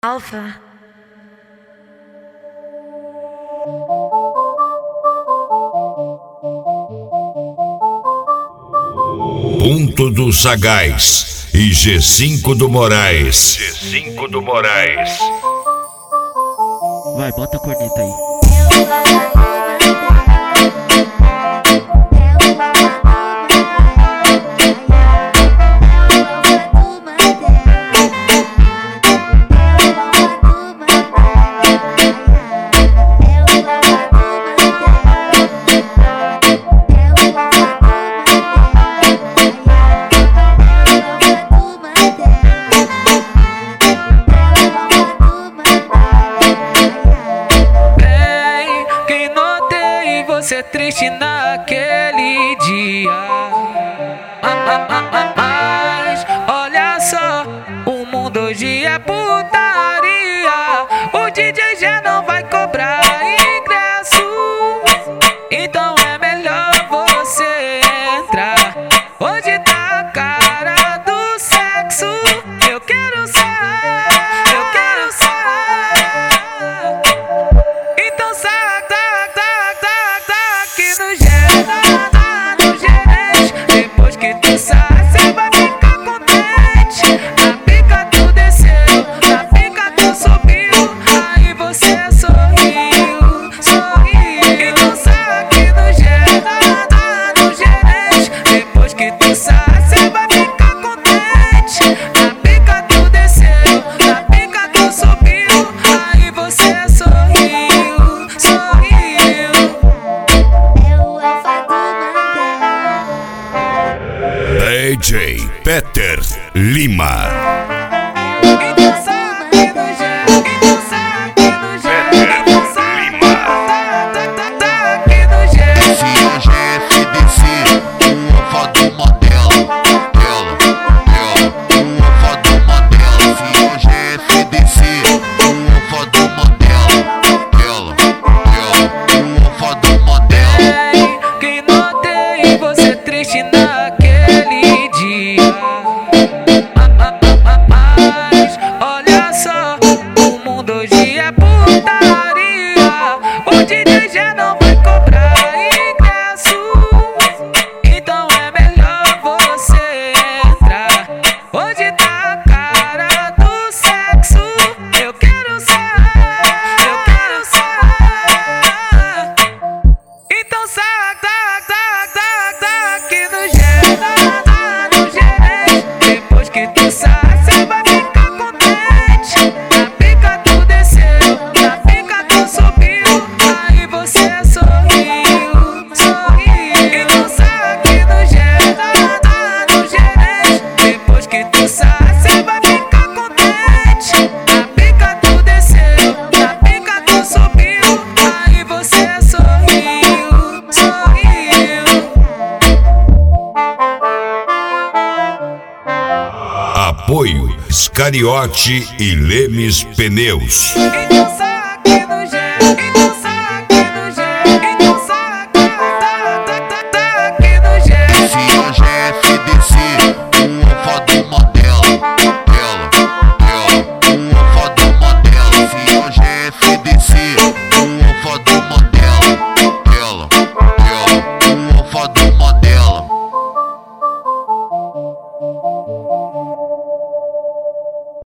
Alfa. Ponto do Sagaz e G5 do Moraes. G5 do Moraes. Vai, bota a corneta aí. Você triste naquele dia, mas olha só, o mundo hoje é putaria. O DJ já não vai cobrar ingresso, então é melhor você entrar. Hoje tá a cara do sexo. Eu quero sair, eu quero sair. Então sai no gerente. Depois que tu sai, cê vai ficar contente. Na pica tu desceu, na pica tu subiu, aí você sorriu, sorriu. Então sai aqui no gerente. Depois que tu sai, cê vai ficar contente. Na pica tu desceu, na pica tu subiu, aí você sorriu, sorriu. DJ Peter Lima. Apoio Scariote e Lemes Pneus.